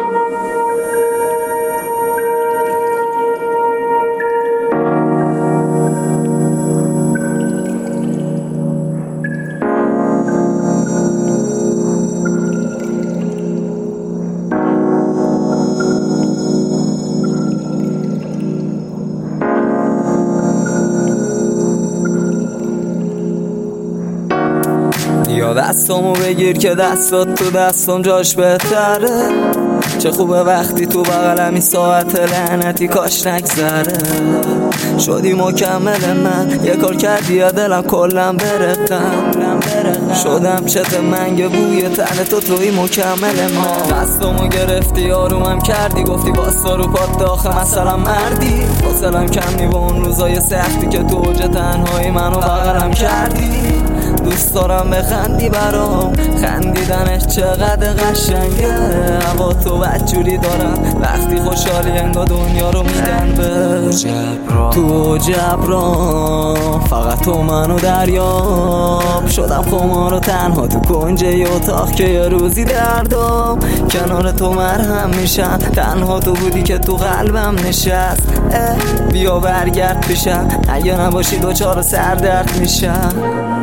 یا دستامو بگیر که دستات تو دستم جاش بهتره. چه خوبه وقتی تو بغلمی ساعت لعنتی کاش نگذره. شدی مکمل من، یه کار کردی یا دلم کلم برقم. شدم چت منگ بوی تن تو توی مکمل من. دستامو گرفتی آرومم کردی، گفتی باستا رو پات داخل مثلا مردی. حوصله‌ام کم نی با اون روزای سختی که تو اوج تنهایی منو بغلم کردی. دوست دارم بخندی برام، خندیدنش چقدر قشنگه. هوا تو بدجوری دارم وقتی خوشحالی انگار دنیا رو میدن به تو جبران. فقط تو منو دریاب، شدم خمار و تنها تو کنج اتاق که یه روزی دردام کنار تو مرهم میشم. تنها تو بودی که تو قلبم نشست. بیا برگرد پیشم، اگه نباشی دوچار سردرد میشم.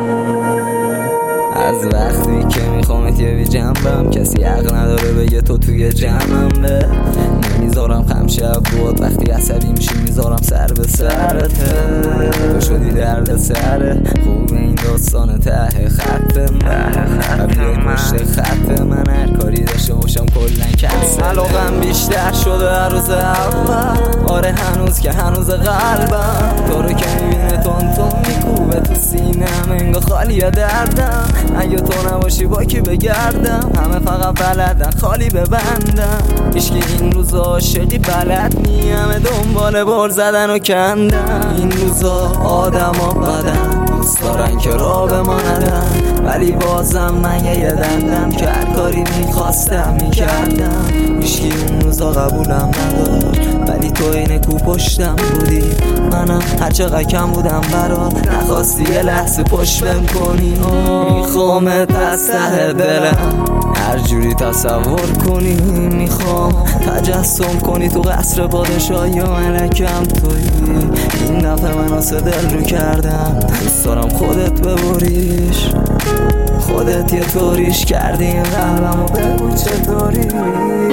از وقتی که میخوامت یه بی جنبم، کسی حق نداره بگه تو توی جمعم. به نمیذارم خم شب بود، وقتی عصبی میشی میذارم سر به سرت. تو شدی درد سره، خوب این داستان ته خط من. بیای پشت خط من، هر کاری داشته باشم کلن کنسل. علاقم بیشتر شده هر روز اول، آره هنوز که هنوز قلبم تو رو که میبینه تون میکوبه تو سینم، انگار خالی دردم. اگه تو نباشی با کی بگردم، همه فقط بلدن خالی ببندم. هیچکی این روزا عاشقی بلد نی، همه دنبال بر زدن و کندن. این روزا آدم ها بدن، دوست دارن که راه به ما ندن، ولی بازم من یه دندم که هر کاری میخواستم میکردم. هیچکی اون روزا قبولم نداشت، ولی تو اینه کو پشتم بودی. منم هرچقدر کم بودم برات، نخواستی یه لحظه پشت بم کنی. میخوامت از ته دلم هر جوری تصور کنی. میخوام تجسم کنی تو قصر پادشاهی یا ملکم تویی. این دفعه من واسه دل رو کردم، دوست دارم خودت ببریش. خودت یه طوریش کردی این قلبمو، بگو چطوری.